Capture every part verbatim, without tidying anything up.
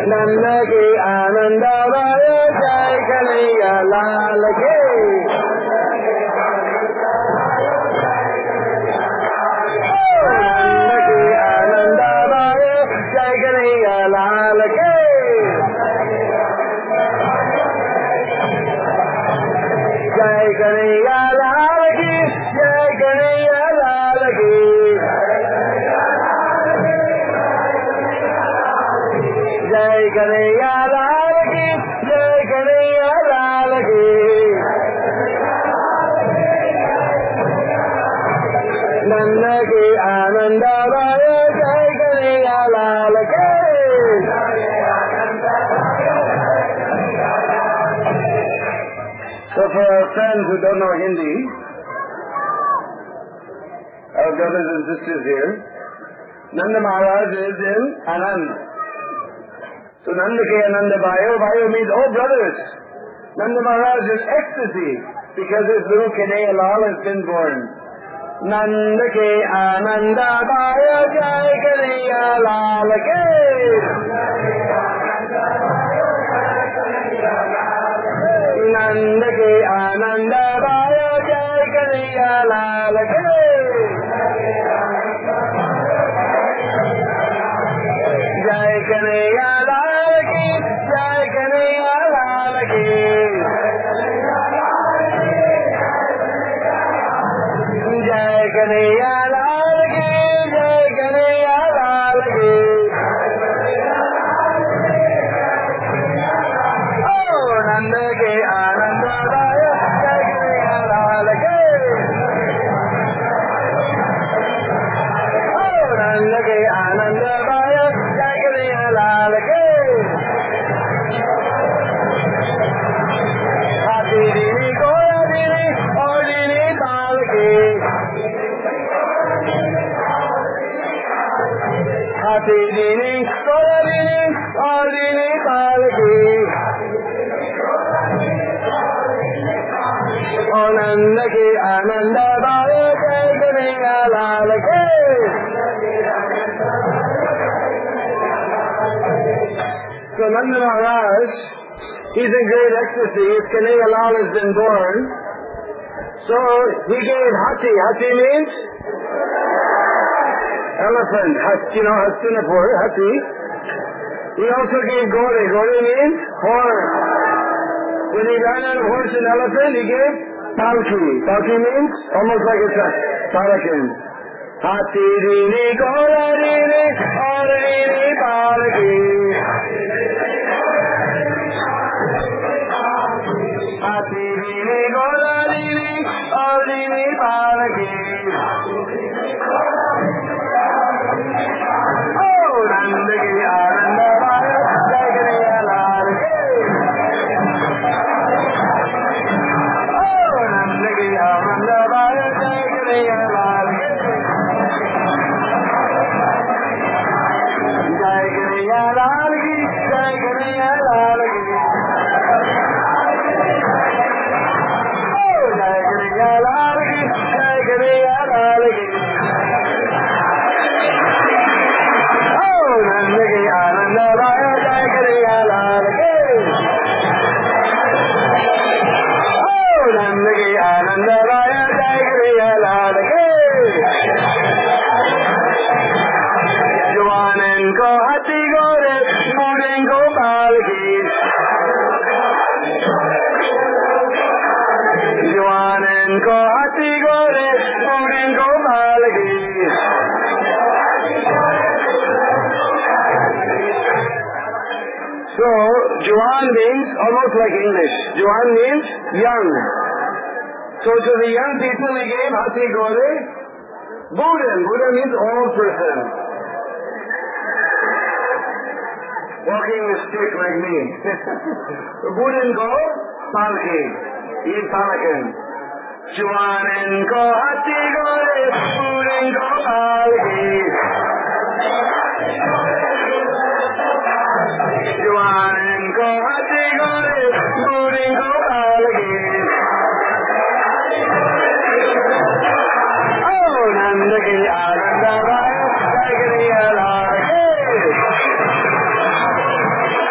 नंद के आनंद भाय जय कन्हैया लाल के नंद के आनंद भाय जय कन्हैया लाल के जय कन्हैया लाल की जय कन्हैया लाल की जय कन्हैया लाल की जय कन्हैया लाल की नंद के आनंद भाय जय कन्हैया लाल के So for our friends who don't know Hindi, our brothers and sisters here, Nanda Maharaj is in Anand. So Nanda ke Ananda Bhayo, Bhayo means, oh brothers, Nanda Maharaj is ecstasy because his little Kanhaiya Lal has been born. Nanda ke Ananda Bhayo, Jai Kanhaiya Lal ke. नंद के आनंद भाय जय कन्हैया लाल के जय कन्हैया लाल की जय कन्हैया लाल की जय कन्हैया लाल की जय कन्हैया लाल की नंद के आनंद भाय जय कन्हैया लाल के नंद के आनंद भाय जय कन्हैया लाल के हाथी दीनी घोड़ा दीनी और दीनी ताल के हाथी दीनी घोड़ा दीनी और दीनी ताल के नंद के आनंद भाय जय कन्हैया लाल के So Nanda Maharaj, he's in great ecstasy. His Kanhaiya Lal has been born. So he gave Hathi. Hathi means elephant. You know, Hastinapur, Hathi. He also gave Gauri. Gauri means horse. When he ran on a horse and elephant, he gave Palki. Palki means almost like a Palakan. Hathi dini Gaura dini aur dini Palki. Hathi dini Gaura dini aur dini Palki. Oh, Nand ki Anand Bhaay Jai Kanhaiya Lal ke. So, Juwan means almost like English. Juwan means young. So to the young people he gave Hathi Gore. Buddhan. Buddha means old person. Walking with stick like me. Buddhan go, Palki. Eat Palakan. Juwan ko Hathi Gore. Buddhan go Palki. Juwan ko Hathi Gore. Buddhan go Palki. Nand ki Anand Bhaay Jai Kanhaiya Lal ke.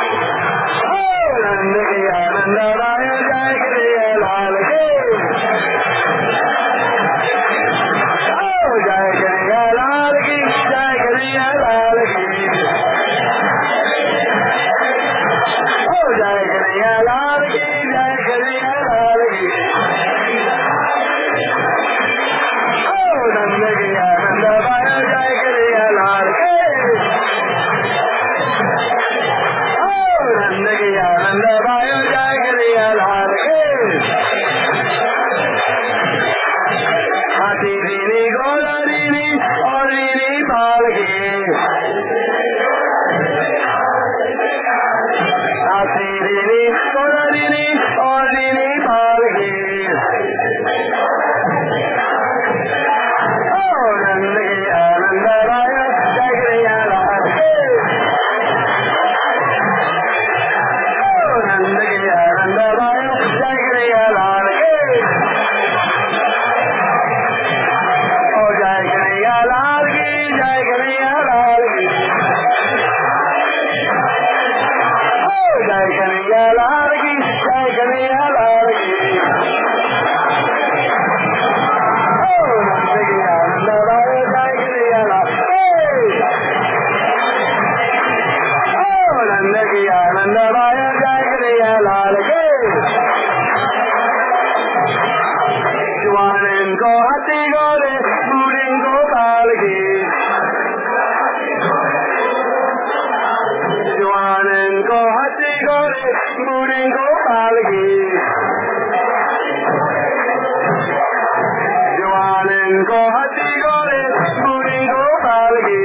Morning Gopal ki Jwanin ko hati gore Morning Gopal ki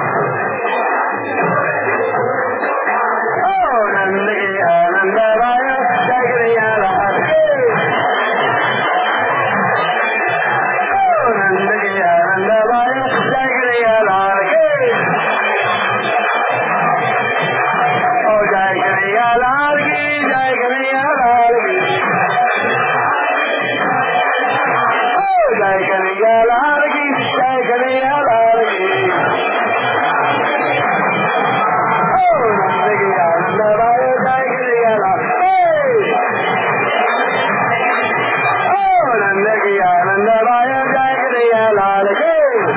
Oh Nand ki Anand Raya Jai Kariya Lal ki Oh Nand ki Anand Raya Jai Kariya Lal ki Oh Jai Kariya Lal ki Jai Kariya Lal ki Oh Jai Kariya Lal ki Jai Kariya Lal ki Oh Nand ki Anand Raya Jai Kariya Lal Hey Oh Nand ki Anand Raya Jai Kariya Lal ki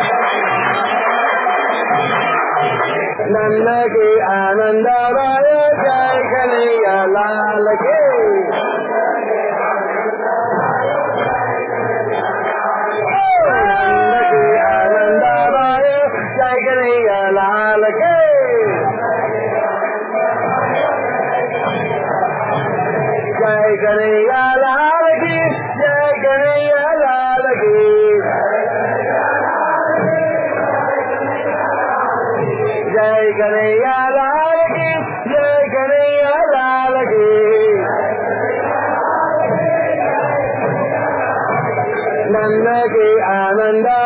Nand ki Anand Raya Jai Kariya Lal ki Jai Kariya Lal ki Jai Kariya Lal ki Jai Kariya Lal ki Jai Kariya Lal ki Nand ki Anand